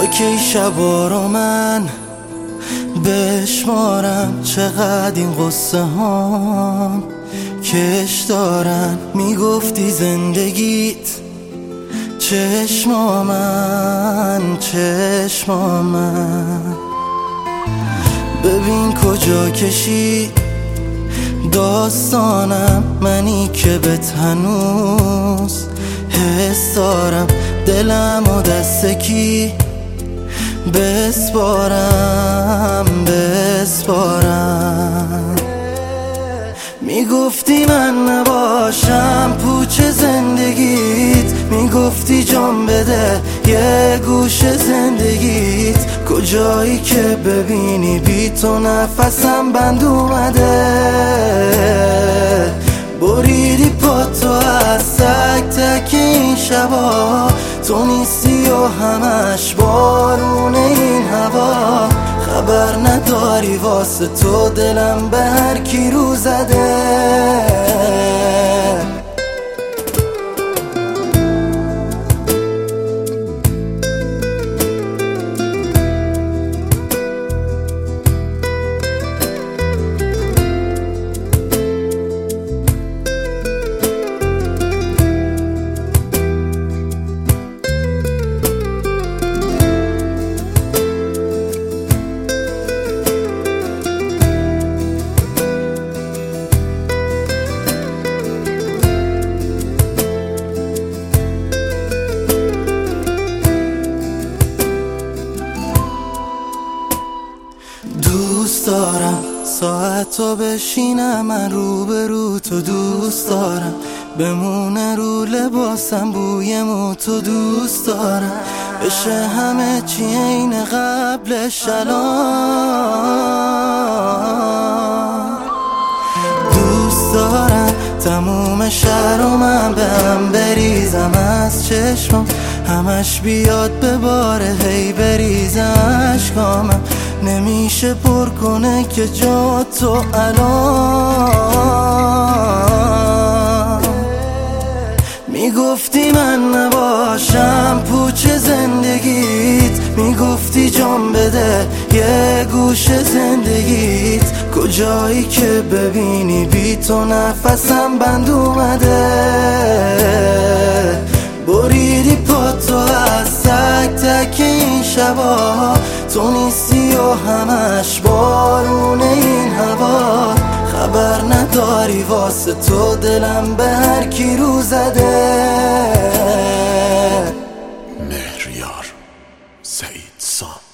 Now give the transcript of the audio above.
تا کی شبا رو من بشمارم، چقدر این قصه هام کش دارن. میگفتی زندگیت چشما من، چشما من. ببین کجا کشید داستانم، منی که بهت هنوز حس دارم. دلم و دست کی بسپارم، بسپارم. میگفتی من نباشم پوچ زندگیت، میگفتی جان بده یه گوش زندگیت. کجایی که ببینی بی تو نفسم بند اومده، بریدی پا تو از تک تک این شبا. تو نیستی و همش بارون این هوا، خبر نداری واسه تو دلم به هر کی رو زده. دوست دارم ساعت تو بشینم من روبرو تو، دوست دارم بمونه رو لباسم بوی مو تو، دوست دارم بشه همه چی عین قبلش الان. دوست دارم تموم شهر و من به هم بریزم از چشمم، همش بیاد به باره هی بریزم اشکامم. نمیشه پر کنه که جا تو الان. میگفتی من نباشم پوچ زندگیت، میگفتی جان بده یه گوش زندگیت. کجایی که ببینی بی تو نفسم بند اومده، بریدی پا تو از تک تک این شبا. تو نیستی و همش بارون این هوا، خبر نداری واسه تو دلم به هر کی رو زده. مهریار سعید سام.